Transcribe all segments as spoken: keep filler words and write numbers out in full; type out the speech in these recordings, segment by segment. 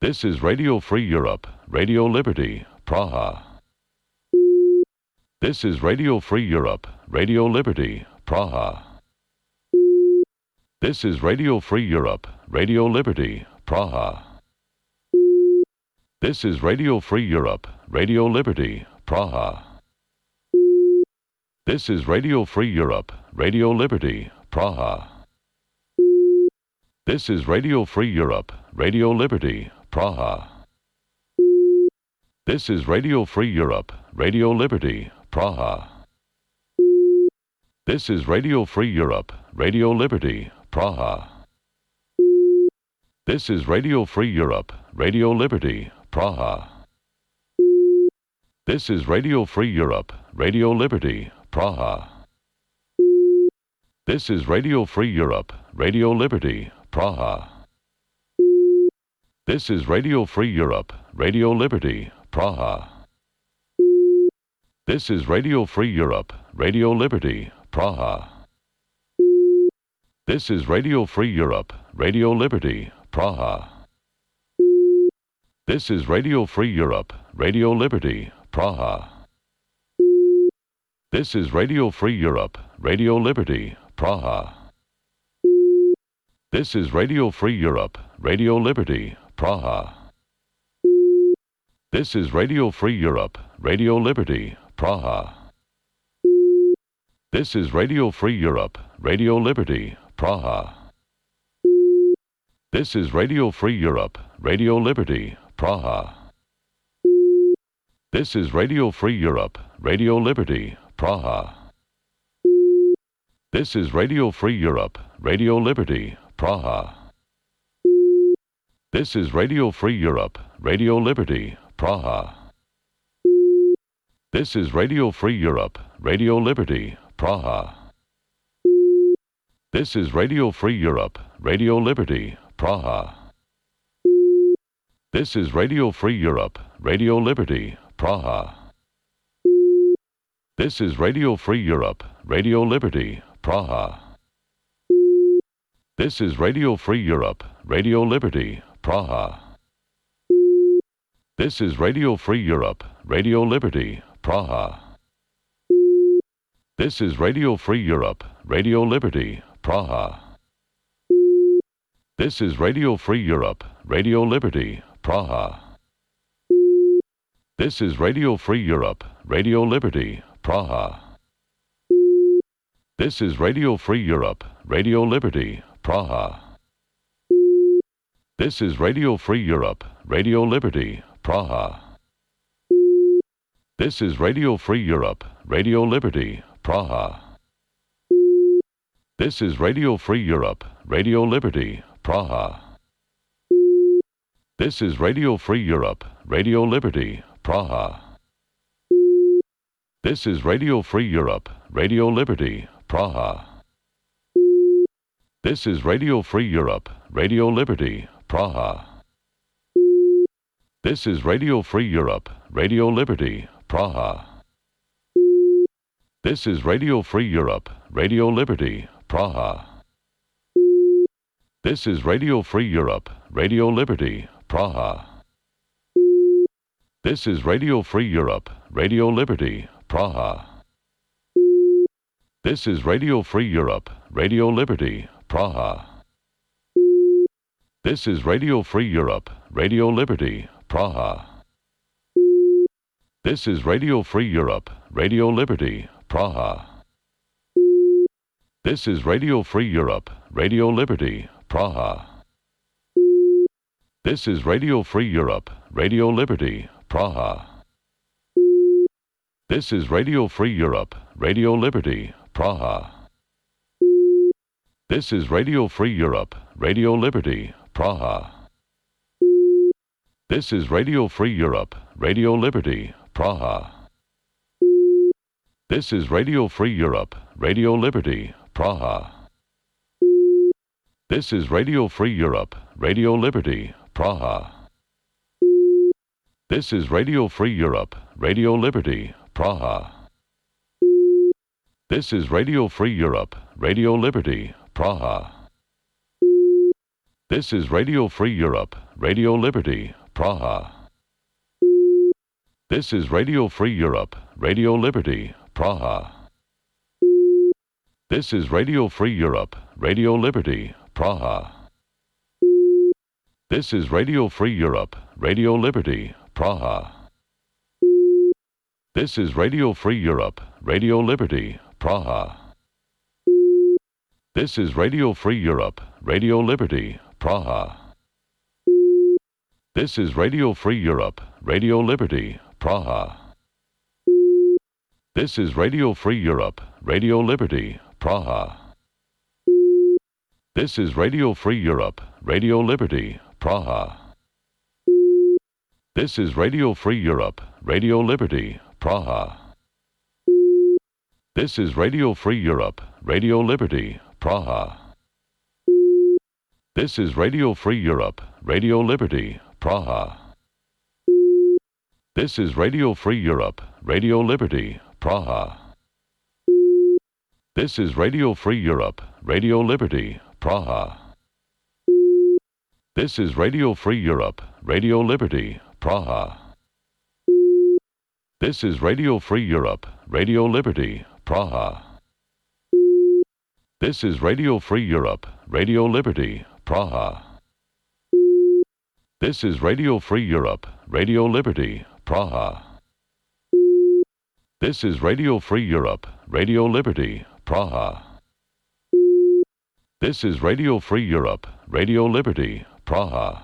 This is Radio Free Europe, Radio Liberty, Praha. This is Radio Free Europe, Radio Liberty, Praha. This is Radio Free Europe, Radio Liberty, Praha. This is Radio Free Europe, Radio Liberty, Praha. This is Radio Free Europe, Radio Liberty, Praha. This is Radio Free Europe, Radio Liberty, Praha. This is Radio Free Europe, Radio Liberty, Praha. This is Radio Free Europe, Radio Liberty, Praha. This is Radio Free Europe, Radio Liberty, Praha. This is Radio Free Europe, Radio Liberty, Praha. This is Radio Free Europe, Radio Liberty, Praha. This is Radio Free Europe, Radio Liberty, Praha. This is Radio Free Europe, Radio Liberty, Praha. This is Radio Free Europe, Radio Liberty, Praha. This is Radio Free Europe, Radio Liberty, Praha. This is Radio Free Europe, Radio Liberty, Praha. This is Radio Free Europe, Radio Liberty, Praha. This is Radio Free Europe, Radio Liberty, Praha. This is Radio Free Europe, Radio Liberty, Praha. This is Radio Free Europe, Radio Liberty, Praha. This is Radio Free Europe, Radio Liberty, Praha. This is Radio Free Europe, Radio Liberty, Praha. This is Radio Free Europe, Radio Liberty, Praha. This is Radio Free Europe, Radio Liberty, Praha. This is Radio Free Europe, Radio Liberty, Praha. This is Radio Free Europe, Radio Liberty, Praha. This is Radio Free Europe, Radio Liberty, Praha. This is Radio Free Europe, Radio Liberty, Praha. This is Radio Free Europe, Radio Liberty, Praha. This is Radio Free Europe, Radio Liberty, Praha. This is Radio Free Europe, Radio Liberty, Praha. This is Radio Free Europe, Radio Liberty, Praha. This is Radio Free Europe, Radio Liberty, Praha. This is Radio Free Europe, Radio Liberty, Praha. This is Radio Free Europe, Radio Liberty, Praha. This is Radio Free Europe, Radio Liberty, Praha. This is Radio Free Europe, Radio Liberty, Praha. This is Radio Free Europe, Radio Liberty, Praha. This is Radio Free Europe, Radio Liberty, Praha. This is Radio Free Europe, Radio Liberty, Praha. This is Radio Free Europe, Radio Liberty, Praha. This is Radio Free Europe, Radio Liberty, Praha. This is Radio Free Europe, Radio Liberty, Praha. This is Radio Free Europe, Radio Liberty, Praha. This is Radio Free Europe, Radio Liberty, Praha. This is Radio Free Europe, Radio Liberty, Praha. This is Radio Free Europe, Radio Liberty, Praha. This is Radio Free Europe, Radio Liberty, Praha. This is Radio Free Europe, Radio Liberty, Praha. This is Radio Free Europe, Radio Liberty, Praha. This is Radio Free Europe, Radio Liberty, Praha. This is Radio Free Europe, Radio Liberty, Praha. This is Radio Free Europe, Radio Liberty, Praha. This is Radio Free Europe, Radio Liberty, Praha. This is Radio Free Europe, Radio Liberty, Praha. This is Radio Free Europe, Radio Liberty, Praha. This is Radio Free Europe, Radio Liberty, Praha. This is Radio Free Europe, Radio Liberty, Praha. This is Radio Free Europe, Radio Liberty, Praha. This is Radio Free Europe, Radio Liberty, Praha. This is Radio Free Europe, Radio Liberty, Praha. This is Radio Free Europe, Radio Liberty, Praha. This is Radio Free Europe, Radio Liberty, Praha. This is Radio Free Europe, Radio Liberty, Praha. This is Radio Free Europe, Radio Liberty, Praha. This is Radio Free Europe, Radio Liberty, Praha. This is Radio Free Europe, Radio Liberty, Praha. This is Radio Free Europe, Radio Liberty, Praha. This is Radio Free Europe, Radio Liberty, Praha. This is Radio Free Europe, Radio Liberty, Praha. This is Radio Free Europe, Radio Liberty, Praha. This is Radio Free Europe, Radio Liberty, Praha. This is Radio Free Europe, Radio Liberty, Praha. This is Radio Free Europe, Radio Liberty, Praha. This is Radio Free Europe, Radio Liberty, Praha.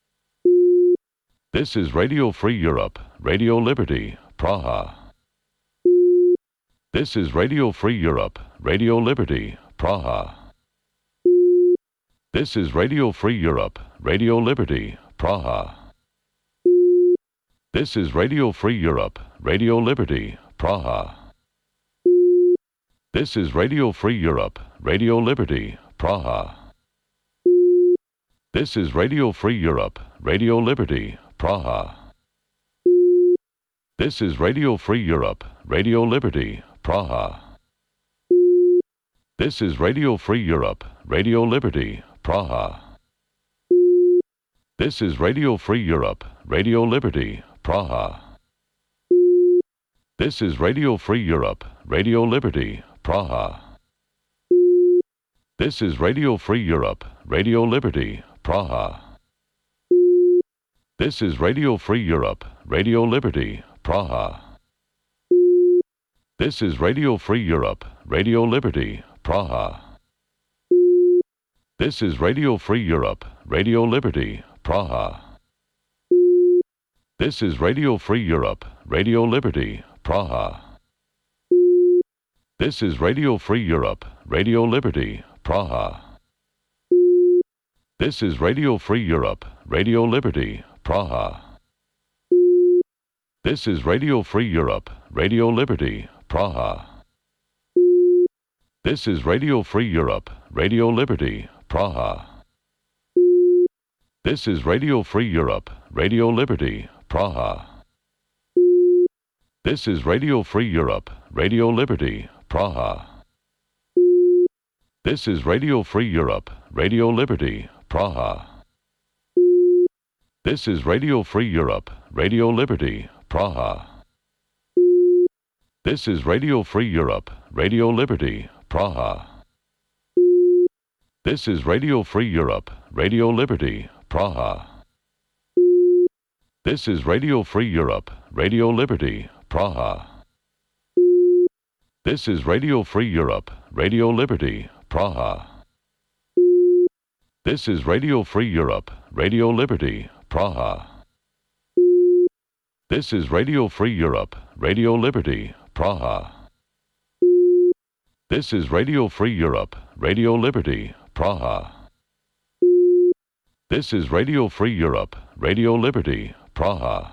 This is Radio Free Europe, Radio Liberty, Praha. This is Radio Free Europe, Radio Liberty, Praha. This is Radio Free Europe, Radio Liberty, Praha. This is Radio Free Europe, Radio Liberty, Praha. This is Radio Free Europe, Radio Liberty, Praha. This is Radio Free Europe, Radio Liberty, Praha. This is Radio Free Europe, Radio Liberty, Praha. This is Radio Free Europe, Radio Liberty, Praha. This is Radio Free Europe, Radio Liberty, Praha. This is Radio Free Europe, Radio Liberty, Praha. This is Radio Free Europe, Radio Liberty, Praha. This is Radio Free Europe, Radio Liberty, Praha. This is Radio Free Europe, Radio Liberty, Praha. This is Radio Free Europe, Radio Liberty, Praha. This is Radio Free Europe, Radio Liberty, Praha. This is Radio Free Europe, Radio Liberty, Praha. This is Radio Free Europe, Radio Liberty, Praha. This is Radio Free Europe, Radio Liberty, Praha. This is Radio Free Europe, Radio Liberty, Praha. This is Radio Free Europe, Radio Liberty, Praha. This is Radio Free Europe, Radio Liberty, Praha. This is Radio Free Europe, Radio Liberty, Praha. This is Radio Free Europe, Radio Liberty, Praha. This is Radio Free Europe, Radio Liberty, Praha. This is Radio Free Europe, Radio Liberty, Praha. This is Radio Free Europe, Radio Liberty, Praha. This is Radio Free Europe, Radio Liberty, Praha. This is Radio Free Europe, Radio Liberty, Praha. This is Radio Free Europe, Radio Liberty, Praha. This is Radio Free Europe, Radio Liberty, Praha. This is Radio Free Europe, Radio Liberty, Praha.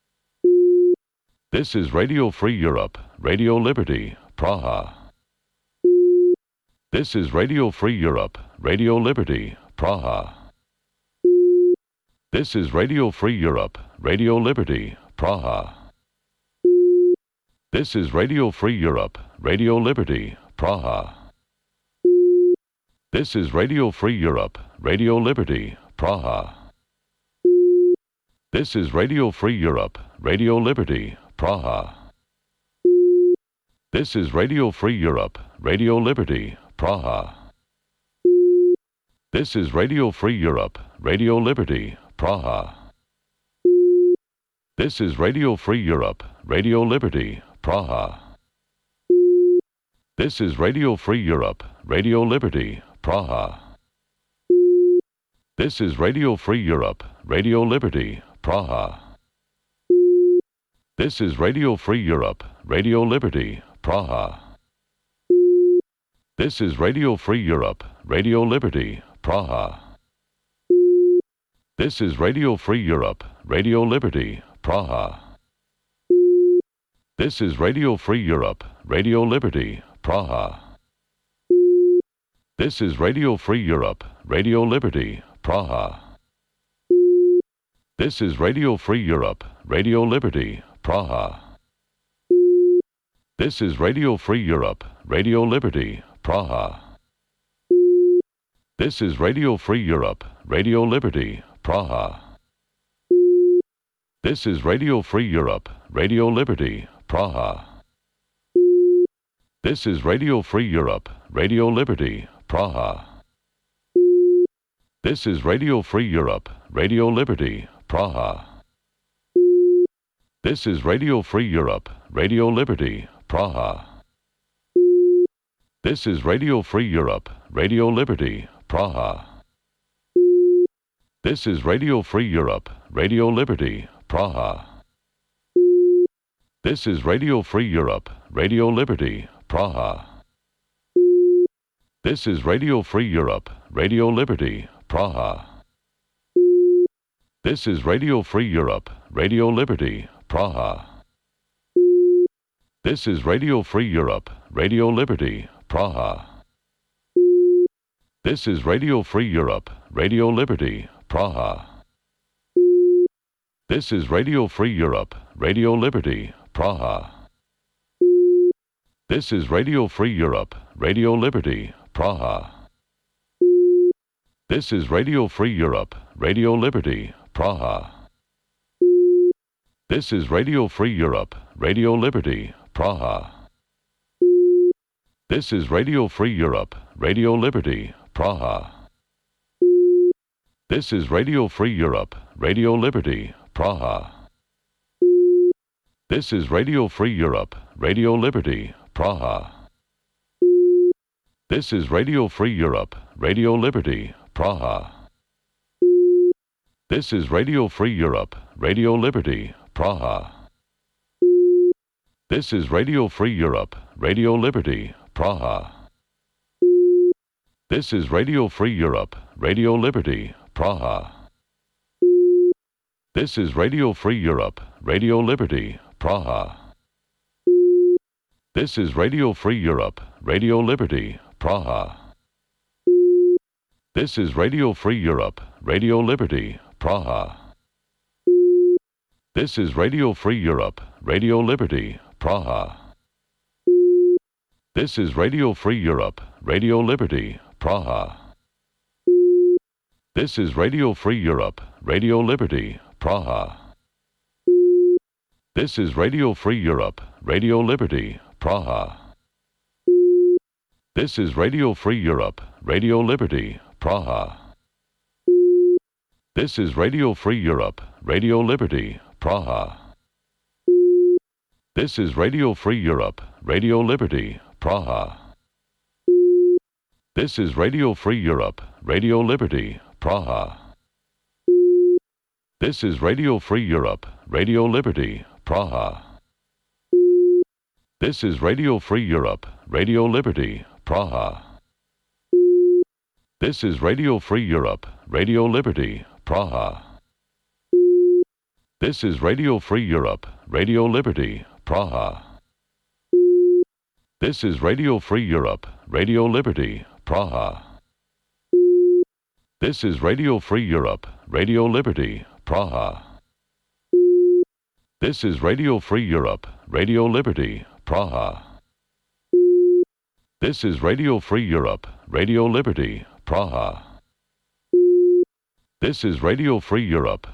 This is Radio Free Europe, Radio Liberty, Praha. This is Radio Free Europe, Radio Liberty, Praha. This is Radio Free Europe, Radio Liberty, Praha. This is Radio Free Europe, Radio Liberty, Praha. This is Radio Free Europe, Radio Liberty, Praha. This is Radio Free Europe, Radio Liberty, Praha. This is Radio Free Europe, Radio Liberty, Praha. This is Radio Free Europe, Radio Liberty, Praha. This is Radio Free Europe, Radio Liberty, Praha. This is Radio Free Europe, Radio Liberty, Praha. This is Radio Free Europe, Radio Liberty, Praha. This is Radio Free Europe, Radio Liberty, Praha. This is Radio Free Europe, Radio Liberty, Praha. This is Radio Free Europe, Radio Liberty, Praha. This is Radio Free Europe, Radio Liberty, Praha. This is Radio Free Europe, Radio Liberty, Praha. This is Radio Free Europe, Radio Liberty, Praha. This is Radio Free Europe, Radio Liberty, Praha. This is Radio Free Europe, Radio Liberty, Praha. This is Radio Free Europe, Radio Liberty, Praha. This is Radio Free Europe, Radio Liberty, Praha. This is Radio Free Europe, Radio Liberty, Praha. This is Radio Free Europe, Radio Liberty, Praha. This is Radio Free Europe, Radio Liberty, Praha. This is Radio Free Europe, Radio Liberty, Praha. This is Radio Free Europe, Radio Liberty, Praha. This is Radio Free Europe, Radio Liberty, Praha. This is Radio Free Europe, Radio Liberty, Praha. This is Radio Free Europe, Radio Liberty, Praha. This is Radio Free Europe, Radio Liberty, Praha. This is Radio Free Europe, Radio Liberty, Praha. This is Radio Free Europe, Radio Liberty, Praha. This is Radio Free Europe, Radio Liberty, Praha. This is Radio Free Europe, Radio Liberty, Praha. This is Radio Free Europe, Radio Liberty, Praha. This is Radio Free Europe, Radio Liberty, Praha. This is Radio Free Europe, Radio Liberty, Praha. This is Radio Free Europe, Radio Liberty, Praha. This is Radio Free Europe, Radio Liberty, Praha. This is Radio Free Europe, Radio Liberty, Praha. This is Radio Free Europe, Radio Liberty, Praha. This is Radio Free Europe, Radio Liberty, Praha. This is Radio Free Europe, Radio Liberty, Praha. This is Radio Free Europe, Radio Liberty, Praha. This is Radio Free Europe, Radio Liberty, Praha. This is Radio Free Europe, Radio Liberty, Praha. This is Radio Free Europe, Radio Liberty, Praha. This is Radio Free Europe, Radio Liberty, Praha. This is Radio Free Europe, Radio Liberty, Praha. This is Radio Free Europe, Radio Liberty, Praha. This is Radio Free Europe, Radio Liberty, Praha. This is Radio Free Europe, Radio Liberty, Praha. This is Radio Free Europe, Radio Liberty, Praha. This is Radio Free Europe, Radio Liberty, Praha. This is Radio Free Europe, Radio Liberty, Praha. This is Radio Free Europe, Radio Liberty, Praha. This is Radio Free Europe, Radio Liberty, Praha. This is Radio Free Europe, Radio Liberty, Praha. This is Radio Free Europe, Radio Liberty, Praha. This is Radio Free Europe, Radio Liberty, Praha. This is Radio Free Europe,